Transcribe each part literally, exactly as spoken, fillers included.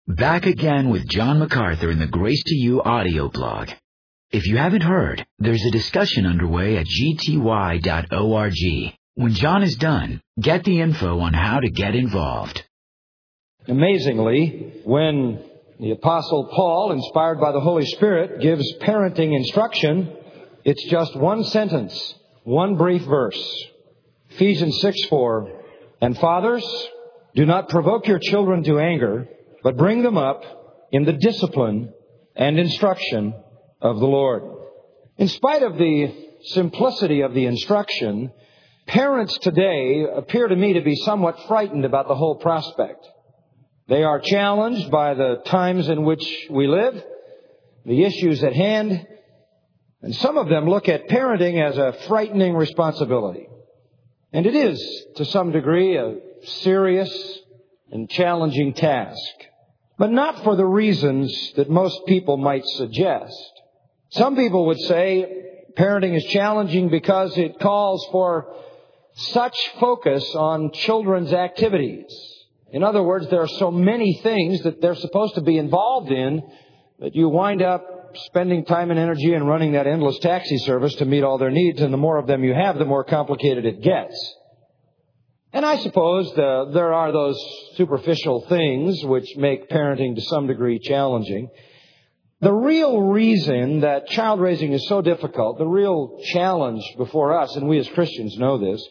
Back again with John MacArthur in the Grace to You audio blog. If you haven't heard, there's a discussion underway at g t y dot org. When John is done, get the info on how to get involved. Amazingly, when the Apostle Paul, inspired by the Holy Spirit, gives parenting instruction, it's just one sentence, one brief verse. Ephesians six four, "And fathers, do not provoke your children to anger, but bring them up in the discipline and instruction of the Lord." In spite of the simplicity of the instruction, parents today appear to me to be somewhat frightened about the whole prospect. They are challenged by the times in which we live, the issues at hand, and some of them look at parenting as a frightening responsibility. And it is, to some degree, a serious and challenging task. But not for the reasons that most people might suggest. Some people would say parenting is challenging because it calls for such focus on children's activities. In other words, there are so many things that they're supposed to be involved in that you wind up spending time and energy and running that endless taxi service to meet all their needs. And the more of them you have, the more complicated it gets. And I suppose the, there are those superficial things which make parenting to some degree challenging. The real reason that child raising is so difficult, the real challenge before us, and we as Christians know this,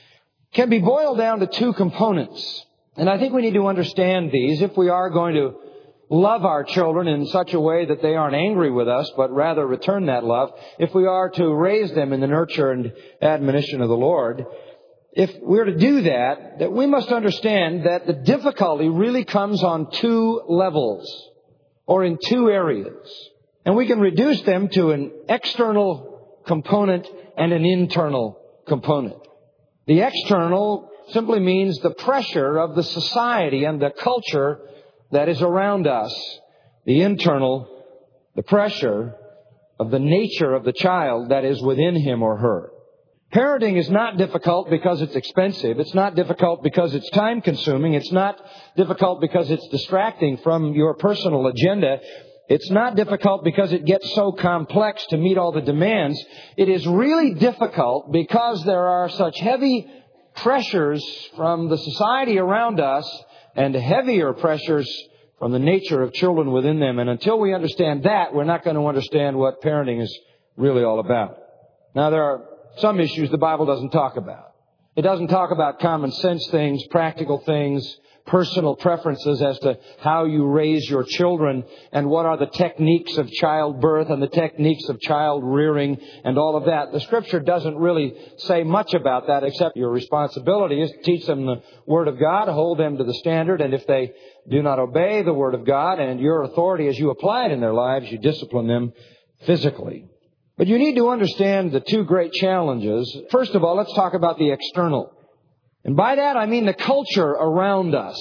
can be boiled down to two components. And I think we need to understand these if we are going to love our children in such a way that they aren't angry with us, but rather return that love. If we are to raise them in the nurture and admonition of the Lord, if we're to do that, that we must understand that the difficulty really comes on two levels, or in two areas. And we can reduce them to an external component and an internal component. The external simply means the pressure of the society and the culture that is around us. The internal, the pressure of the nature of the child that is within him or her. Parenting is not difficult because it's expensive. It's not difficult because it's time-consuming. It's not difficult because it's distracting from your personal agenda. It's not difficult because it gets so complex to meet all the demands. It is really difficult because there are such heavy pressures from the society around us and heavier pressures from the nature of children within them. And until we understand that, we're not going to understand what parenting is really all about. Now, there are some issues the Bible doesn't talk about. It doesn't talk about common sense things, practical things, personal preferences as to how you raise your children and what are the techniques of childbirth and the techniques of child rearing and all of that. The Scripture doesn't really say much about that, except your responsibility is to teach them the Word of God, hold them to the standard, and if they do not obey the Word of God and your authority as you apply it in their lives, you discipline them physically. But you need to understand the two great challenges. First of all, let's talk about the external. And by that, I mean the culture around us.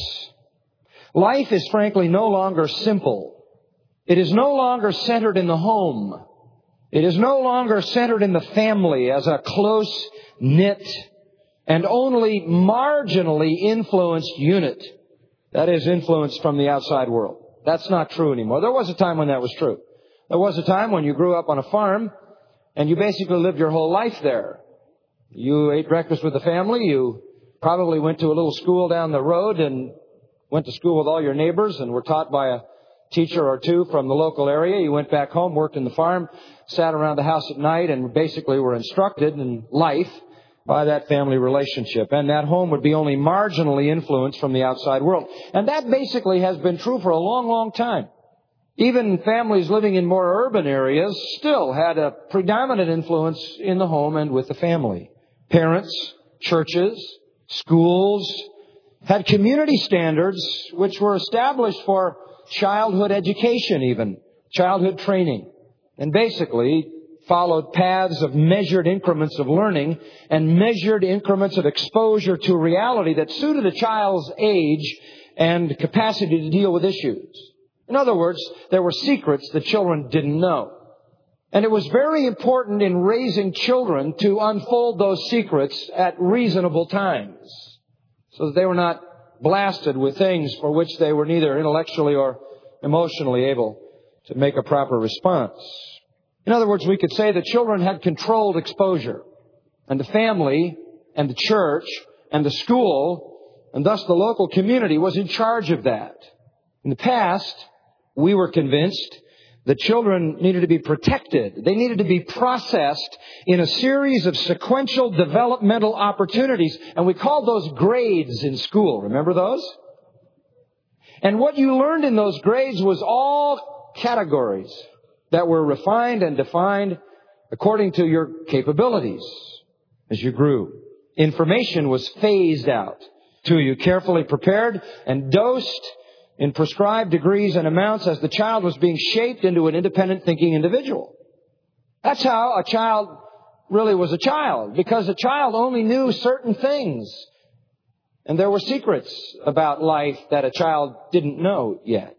Life is frankly no longer simple. It is no longer centered in the home. It is no longer centered in the family as a close-knit and only marginally influenced unit. That is, influenced from the outside world. That's not true anymore. There was a time when that was true. There was a time when you grew up on a farm and you basically lived your whole life there. You ate breakfast with the family. You probably went to a little school down the road and went to school with all your neighbors and were taught by a teacher or two from the local area. You went back home, worked in the farm, sat around the house at night, and basically were instructed in life by that family relationship. And that home would be only marginally influenced from the outside world. And that basically has been true for a long, long time. Even families living in more urban areas still had a predominant influence in the home and with the family. Parents, churches, schools had community standards which were established for childhood education even, childhood training, and basically followed paths of measured increments of learning and measured increments of exposure to reality that suited a child's age and capacity to deal with issues. In other words, there were secrets that children didn't know. And it was very important in raising children to unfold those secrets at reasonable times so that they were not blasted with things for which they were neither intellectually or emotionally able to make a proper response. In other words, we could say that children had controlled exposure, and the family and the church and the school, and thus the local community, was in charge of that. In the past, we were convinced that children needed to be protected. They needed to be processed in a series of sequential developmental opportunities, and we called those grades in school. Remember those? And what you learned in those grades was all categories that were refined and defined according to your capabilities as you grew. Information was phased out to you, carefully prepared and dosed in prescribed degrees and amounts as the child was being shaped into an independent thinking individual. That's how a child really was a child, because a child only knew certain things. And there were secrets about life that a child didn't know yet.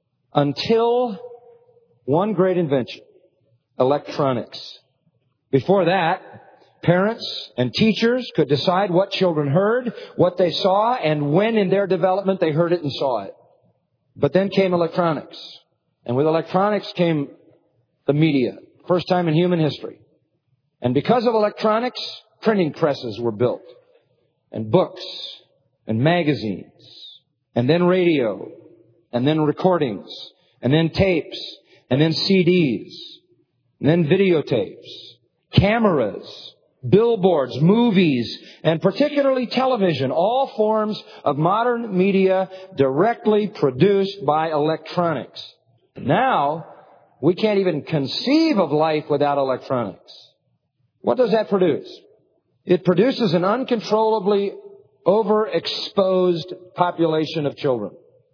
Until one great invention, electronics. Before that, parents and teachers could decide what children heard, what they saw, and when in their development they heard it and saw it. But then came electronics. And with electronics came the media. First time in human history. And because of electronics, printing presses were built. And books. And magazines. And then radio. And then recordings. And then tapes. And then C Ds. And then videotapes. Cameras. Billboards, movies, and particularly television, all forms of modern media directly produced by electronics. Now, we can't even conceive of life without electronics. What does that produce? It produces an uncontrollably overexposed population of children.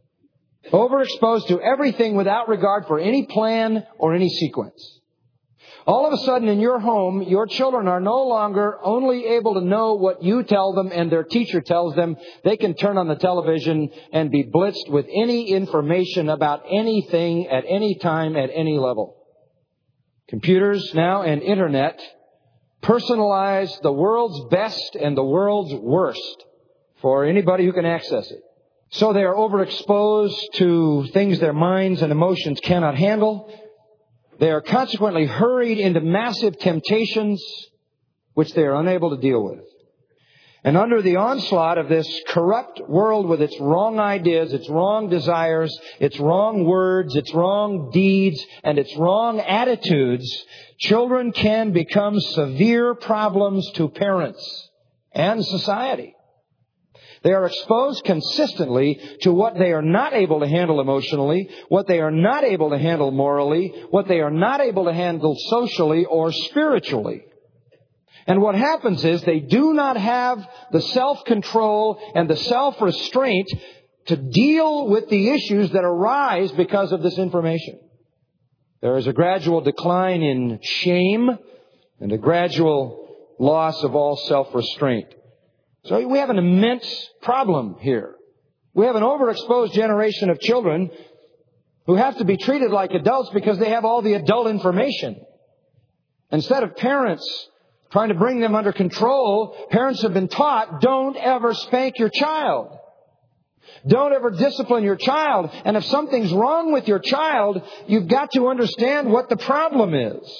Overexposed to everything without regard for any plan or any sequence. All of a sudden in your home, your children are no longer only able to know what you tell them and their teacher tells them. They can turn on the television and be blitzed with any information about anything at any time at any level. Computers now and internet personalize the world's best and the world's worst for anybody who can access it. So they are overexposed to things their minds and emotions cannot handle. They are consequently hurried into massive temptations which they are unable to deal with. And under the onslaught of this corrupt world with its wrong ideas, its wrong desires, its wrong words, its wrong deeds, and its wrong attitudes, children can become severe problems to parents and society. They are exposed consistently to what they are not able to handle emotionally, what they are not able to handle morally, what they are not able to handle socially or spiritually. And what happens is they do not have the self-control and the self-restraint to deal with the issues that arise because of this information. There is a gradual decline in shame and a gradual loss of all self-restraint. So we have an immense problem here. We have an overexposed generation of children who have to be treated like adults because they have all the adult information. Instead of parents trying to bring them under control, parents have been taught, don't ever spank your child. Don't ever discipline your child. And if something's wrong with your child, you've got to understand what the problem is.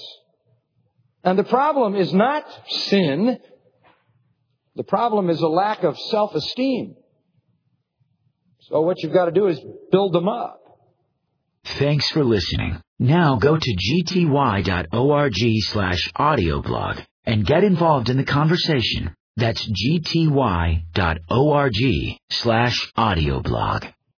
And the problem is not sin. The problem is a lack of self-esteem. So what you've got to do is build them up. Thanks for listening. Now go to gty.org slash audio blog and get involved in the conversation. That's gty.org slash audio blog.